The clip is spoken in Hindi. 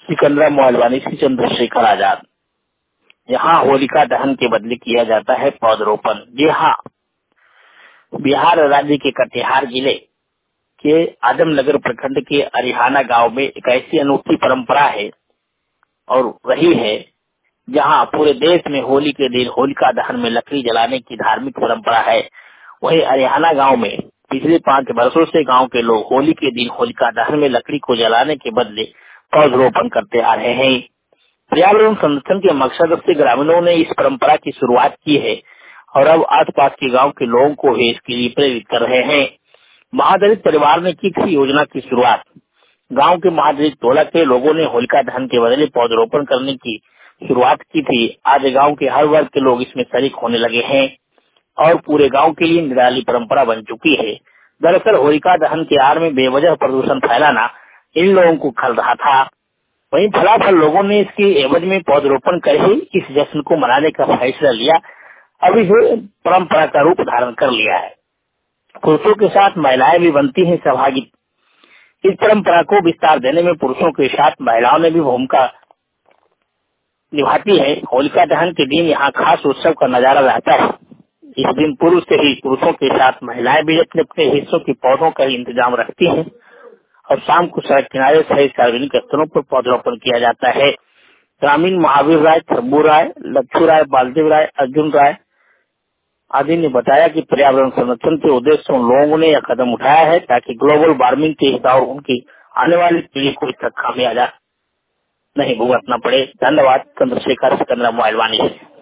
सिकंदरा मोहलवानी से चंद्रशेखर आजाद। यहाँ होलिका दहन के बदले किया जाता है पौधरोपण। जी हाँ, बिहार राज्य के कटिहार जिले के आजमनगर प्रखंड के अरिहाना गांव में एक ऐसी अनूठी परंपरा है और रही है, जहां पूरे देश में होली के दिन होलिका दहन में लकड़ी जलाने की धार्मिक परंपरा है। वहीं अरिहाना गांव में पिछले 5 वर्षों से गांव के लोग होली के दिन होलिका दहन में लकड़ी को जलाने के बदले पौधरोपण करते आ रहे हैं। पर्यावरण संरक्षण के मकसद से ग्रामीणों ने इस परंपरा की शुरुआत की है और अब आसपास के गांव के लोगों को भी इसके लिए प्रेरित कर रहे हैं। महादलित परिवार ने की थी योजना की शुरुआत। गांव के महादलित टोला के लोगों ने होलिका दहन के बदले पौधरोपण करने की शुरुआत की थी। आज गांव के हर वर्ग के लोग इसमें शरीक होने लगे हैं और पूरे गांव के लिए निराली परंपरा बन चुकी है। दरअसल होलिका दहन के आड़ में बेवजह प्रदूषण फैलाना इन लोगों को खल रहा था। वहीं फलाफल लोगों ने इसके एवज में पौधरोपण कर ही इस जश्न को मनाने का फैसला लिया। अब इसे परंपरा का रूप धारण कर लिया है। पुरुषों के साथ महिलाएं भी बनती हैं सहभागी। इस परंपरा को विस्तार देने में पुरुषों के साथ महिलाओं ने भी भूमिका निभाती है। होलिका दहन के दिन यहाँ खास उत्सव का नजारा रहता है। इस दिन पूर्व से ही पुरुषों के साथ महिलाएं भी अपने अपने हिस्सों के पौधों का इंतजाम रखती हैं और शाम को सड़क किनारे सहित सार्वजनिक स्थलों पर पौधरोपण किया जाता है। ग्रामीण महावीर राय, शंभू राय, लक्ष्मू राय, बालदेव राय, अर्जुन राय आदि ने बताया कि पर्यावरण संरक्षण के उद्देश्य से उन लोगों ने यह कदम उठाया है ताकि ग्लोबल वार्मिंग के हिसाब उनकी आने वाली पीढ़ी को इसका खामियाजा नहीं भुगतना पड़े। धन्यवाद। चंद्रशेखर, सिकंदरा मोहलवानी से।